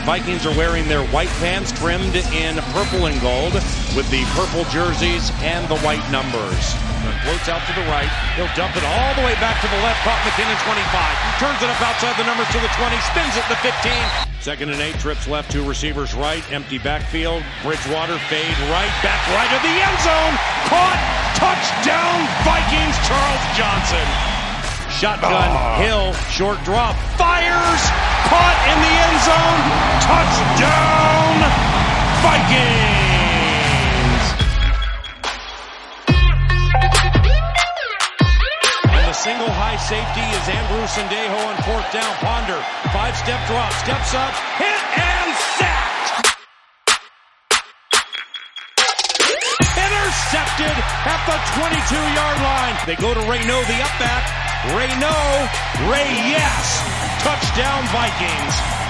Vikings are wearing their white pants trimmed in purple and gold with the purple jerseys and the white numbers. Floats out to the right. He'll dump it all the way back to the left. Caught McKinnon 25. Turns it up outside the numbers to the 20. Spins it to 15. 2nd and 8. Trips left. 2 receivers right. Empty backfield. Bridgewater fade right. Back right of the end zone. Caught. Touchdown Vikings. Charles Johnson. Shotgun. Hill. Short drop. Fires. Caught in the end zone. Touchdown Vikings. Single high safety is Andrew Sendejo on 4th down. Ponder, 5-step drop, steps up, hit and sacked. Intercepted at the 22-yard line. They go to Reynaud, the up back. Reynaud, yes. Touchdown Vikings.